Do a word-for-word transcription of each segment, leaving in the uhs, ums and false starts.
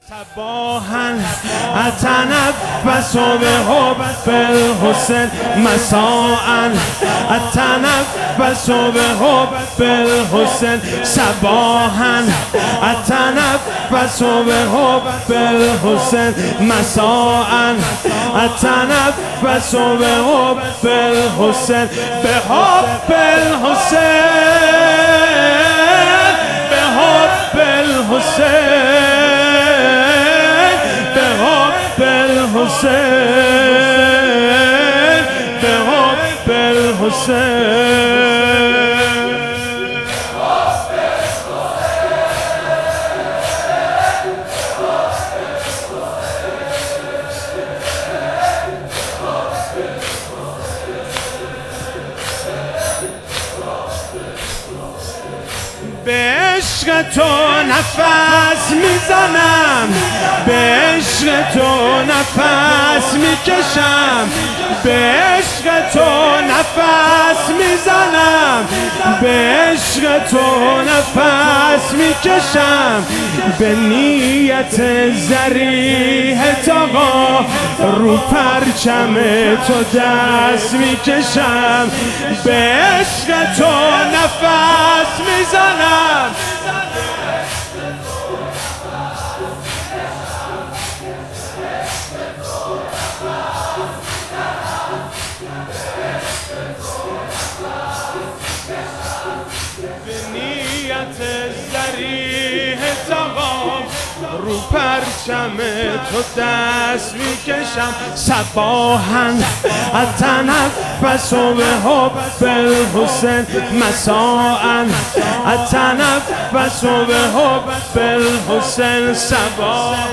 صباحا اتنفس بحب الحسین مساء اتنفس بحب الحسین صباحا اتنفس بحب الحسین مساء اتنفس بحب الحسین بحب الحسین بحب الحسین الحسین بحب الحسین به عشق تو نفس میزنم به عشق تو نفس میکشم به عشق تو نفس میزنم به عشق تو نفس میکشم به نیت ذریح تاقا رو پرچم تو دست میکشم به عشق تو نفس میزنم به نیت ذریح تاقا رو پرچم تو دست میکشم صباحا اتنفس بحب الحسین مساء اتنفس بحب الحسین صباحا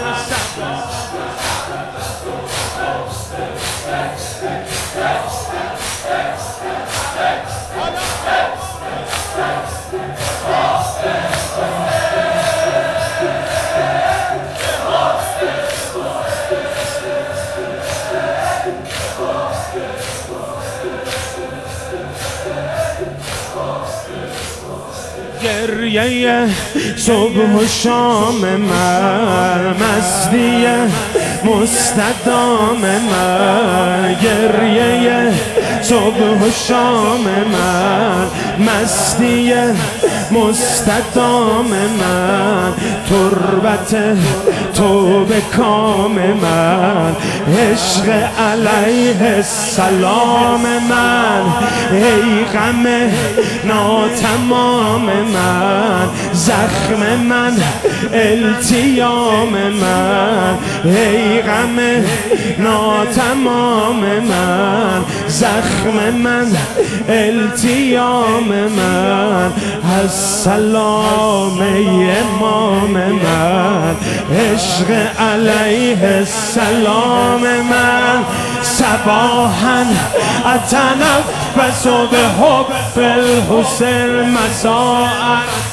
گریه صبح و شام من مستی مستدام من گریه صبح و شام من مستی مستدام من تربت تو به کام من عشق علیه السلام من ای غم ناتمام من زخم من التیام من ای غم ناتمام من زخم من التیام من السلام ای امام من عشق علیه السلام من صباحا اتنفس بحب الحسین مساء